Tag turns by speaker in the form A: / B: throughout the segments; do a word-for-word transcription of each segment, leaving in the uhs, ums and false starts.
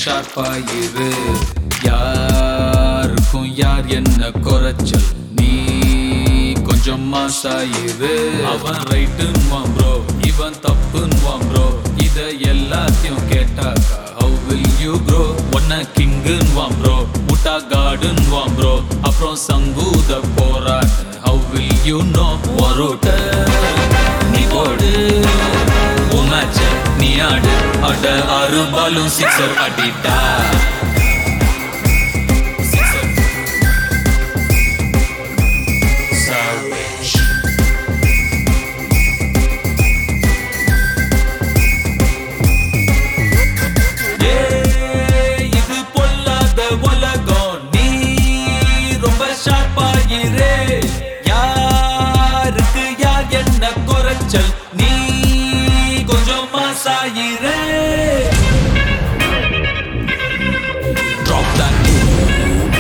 A: ஷார்ப்பா இரு. யாருக்கும் யார் என்ன குறைச்சல், நீ கொஞ்சம் மாசாயிரு. அவன் ரைட்டுன்னுவான் ப்ரோ, இவன் தப்புன்னுவான் ப்ரோ. இத எல்லாத்தையும் கேட்டாக்கா how will you grow? ஒன்ன கிங்குன்னுவான் ப்ரோ, முட்டா காடுன்னுவான் ப்ரோ. அப்புறம் சங்கூத போறான்னு how will you know? ஒருட்ட நீ போடு, உன் மேட்ச நீ ஆடு. அட ஆறு பாலும் சிக்ஸர் அடிட்டா. இது பொல்லாத உலகம், நீ ரொம்ப ஷார்ப்பாயிரே. யாருக்கு யார் என்ன குறைச்சல், நீ கொஞ்சம் மாசாயிரே. Drop that groove,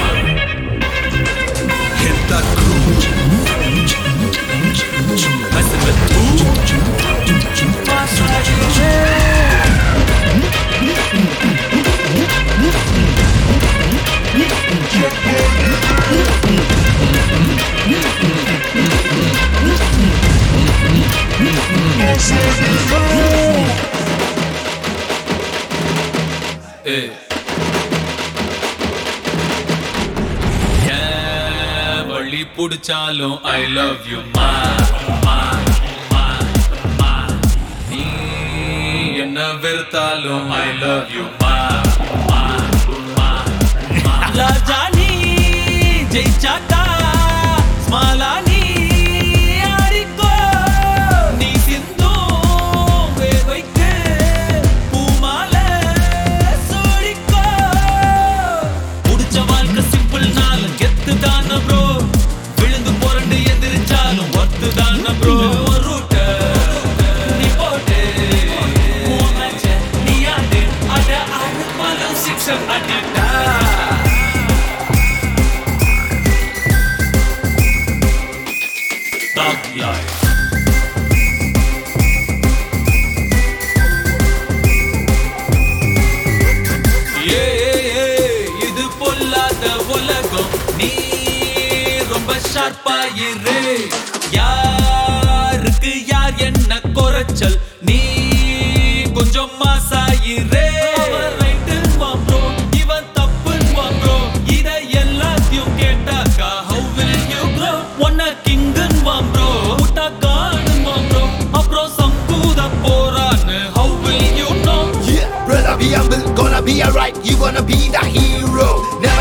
A: hit that groove, messing with groove, masayiре. Hey. Yeah, வழி புடிச்சாலும் I love you ma, ma, ma, ma. நீ என்ன வெறுத்தாலும் I love you ma, ma, ma, ma. ராஜானி ஜெயிச்சாக்கா ஸ்மாலானி ஆடிக்கோ. நீ சிந்தும் வேர்வைக்கு பூமால சோடிக்கோ. புடிச்ச வாழ்க்கை சிம்பிள் நாளும் கெத்து தான ப்ரோ. விழுந்து புரண்டு எதிர்ச்சாலும் ஒத்து தான ப்ரோ. ரூட்ட நீ போட்டு, உன் மேட்ச நீ ஆடு. அட ஆறு பாலும் சிக்ஸர் அடிட்டா. Thug life. இது பொல்லாத உலகம், நீ ரொம்ப ஷார்ப்பாயிரு. யாருக்கு யார் என்ன குறைச்சல், நீ கொஞ்சம் மாசாயிரே. அவன் ரைட்டுன்னுவான் ப்ரோ, இவன் தப்புன்னுவான் ப்ரோ. இத எல்லாத்தையும் கேட்டாக்கா how will you grow? ஒன்ன கிங்குன்னுவான் ப்ரோ, முட்டா காடுன்னுவான் ப்ரோ. அப்புறம் சங்கூத போறான்னு how will you know?
B: Yeah, brother, be humble, gonna be alright. You gonna be the hero. Now